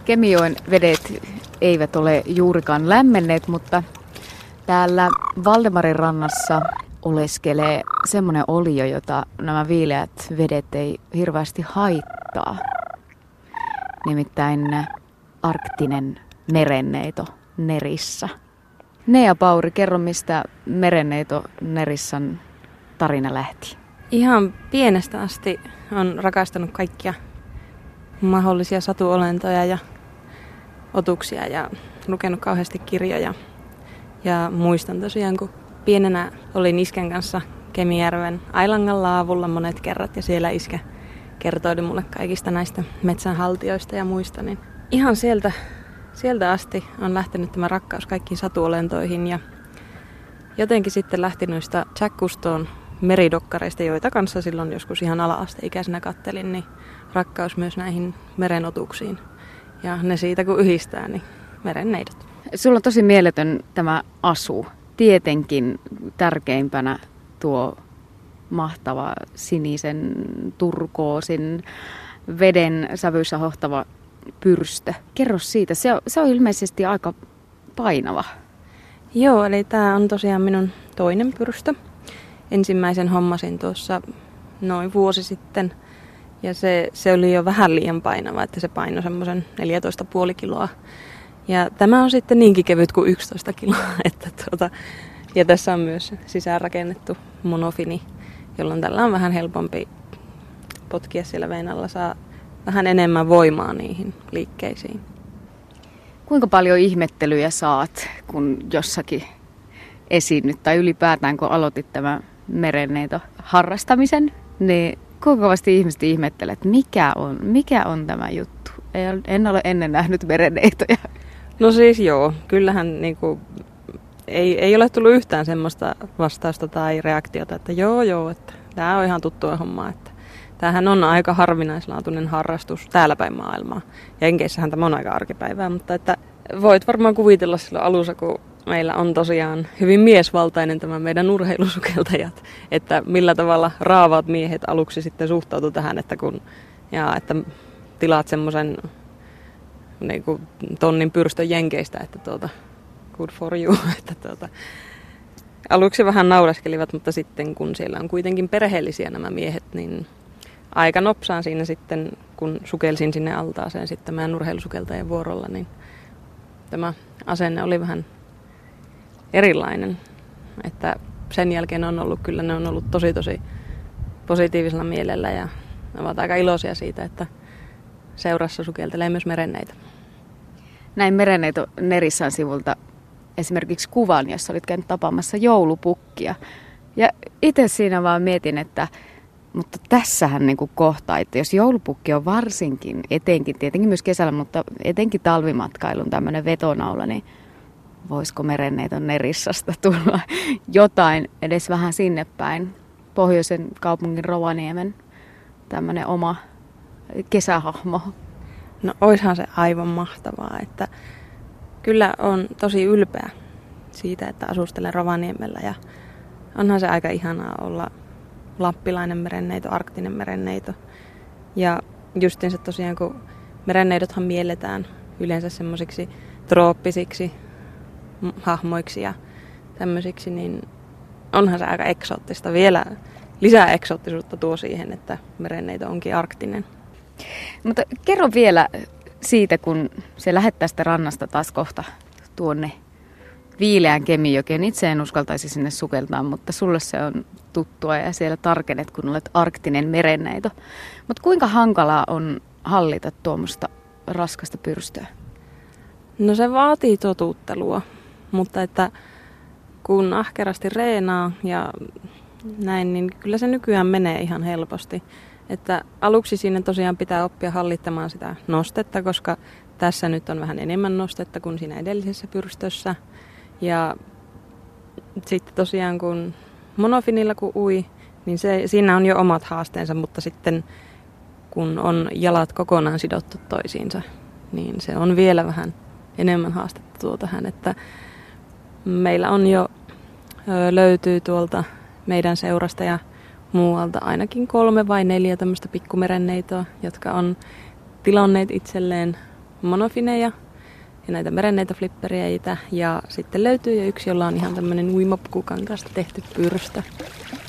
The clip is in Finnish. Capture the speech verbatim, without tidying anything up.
Kemijoen vedet eivät ole juurikaan lämmenneet, mutta täällä Valdemarin rannassa oleskelee semmoinen olio, jota nämä viileät vedet ei hirveästi haittaa. Nimittäin arktinen merenneito Nerissä. Nea Pauri, kerro mistä merenneito Nerissan tarina lähti. Ihan pienestä asti on rakastanut kaikkia mahdollisia satuolentoja ja otuksia ja lukenut kauheasti kirjoja. Ja muistan tosiaan, kun pienenä olin iskän kanssa Kemijärven Ailangan laavulla monet kerrat ja siellä iskä kertoi mulle kaikista näistä metsänhaltijoista ja muista. Niin ihan sieltä, sieltä asti on lähtenyt tämä rakkaus kaikkiin satuolentoihin ja jotenkin sitten lähti noista Jack Cousteaun meridokkareista, joita kanssa silloin joskus ihan ala-asteikäisenä kattelin, niin rakkaus myös näihin merenotuksiin. Ja ne siitä kun yhdistää, niin merenneidot. Sulla on tosi mieletön tämä asu. Tietenkin tärkeimpänä tuo mahtava sinisen turkoosin veden sävyissä hohtava pyrstö. Kerro siitä, se on, se on ilmeisesti aika painava. Joo, eli tämä on tosiaan minun toinen pyrstö. Ensimmäisen hommasin tuossa noin vuosi sitten ja se, se oli jo vähän liian painava, että se painoi semmoisen neljätoista pilkku viisi kiloa. Ja tämä on sitten niinkin kevyt kuin yksitoista kiloa. Että tuota, ja tässä on myös sisäänrakennettu monofini, jolloin tällä on vähän helpompi potkia siellä veden alla, saa vähän enemmän voimaa niihin liikkeisiin. Kuinka paljon ihmettelyjä saat, kun jossakin esiinnyt tai ylipäätään kun aloitit tämän merenneito harrastamisen, niin kuinka kovasti ihmiset ihmettelee, että mikä on, mikä on tämä juttu? En ole ennen nähnyt merenneitoja. No siis joo, kyllähän niinku, ei, ei ole tullut yhtään semmoista vastausta tai reaktiota, että joo joo, että tämä on ihan tuttua hommaa. Että tämähän on aika harvinaislaatuinen harrastus täällä päin maailmaa. Ja Jenkeissähän tämä on aika arkipäivää, mutta että voit varmaan kuvitella silloin alussa, kun meillä on tosiaan hyvin miesvaltainen tämä meidän urheilusukeltajat, että millä tavalla raavaat miehet aluksi sitten suhtautuu tähän, että kun ja että tilaat semmoisen niin kuin tonnin pyrstön Jenkeistä, että tuota, good for you, että tuota, aluksi vähän naureskelivat, mutta sitten kun siellä on kuitenkin perheellisiä nämä miehet, niin aika nopsaan siinä sitten, kun sukelsin sinne altaaseen sitten meidän urheilusukeltajien vuorolla, niin tämä asenne oli vähän erilainen, että sen jälkeen on ollut kyllä, ne on ollut tosi tosi positiivisella mielellä ja ne ovat aika iloisia siitä, että seurassa sukeltelee myös merenneitä. Näin Merenneito Nerissan sivulta esimerkiksi kuvan, jossa olit käynyt tapaamassa joulupukkia. Ja itse siinä vaan mietin, että mutta tässähän niin kuin kohta, että jos joulupukki on varsinkin, etenkin, tietenkin myös kesällä, mutta etenkin talvimatkailun tämmöinen vetonaula, niin voisiko Merenneiton Nerissasta tulla jotain edes vähän sinne päin? Pohjoisen kaupungin Rovaniemen tämmöinen oma kesähahmo. No oishan se aivan mahtavaa, että kyllä on tosi ylpeä siitä, että asustelen Rovaniemellä ja onhan se aika ihanaa olla lappilainen merenneito, arktinen merenneito. Ja justiinsa tosiaan, kun merenneidothan mielletään yleensä semmoisiksi trooppisiksi hahmoiksi ja tämmöisiksi, niin onhan se aika eksoottista. Vielä lisää eksoottisuutta tuo siihen, että merenneito onkin arktinen. Mutta kerro vielä siitä, kun se lähdet tästä rannasta taas kohta tuonne viileään Kemijokeen. Itse en uskaltaisi sinne sukeltaa, mutta sulle se on tuttua ja siellä tarkenet, kun olet arktinen merenneito. Mutta kuinka hankalaa on hallita tuommoista raskasta pyrstöä? No se vaatii totuttelua, mutta että kun ahkerasti reenaa ja näin, niin kyllä se nykyään menee ihan helposti. Että aluksi siinä tosiaan pitää oppia hallittamaan sitä nostetta, koska tässä nyt on vähän enemmän nostetta kuin siinä edellisessä pyrstössä. Ja sitten tosiaan kun monofinilla kun ui, niin se, siinä on jo omat haasteensa, mutta sitten kun on jalat kokonaan sidottu toisiinsa, niin se on vielä vähän enemmän haastetta tuo tähän. Että meillä on jo löytyy tuolta meidän seurasta ja muualta ainakin kolme vai neljä tämmöistä pikkumerenneitoa, jotka on tilanneet itselleen monofineja ja näitä merenneitoflippereitä. Ja sitten löytyy jo yksi, jolla on ihan tämmöinen uimapukukankaasta tehty pyrstö.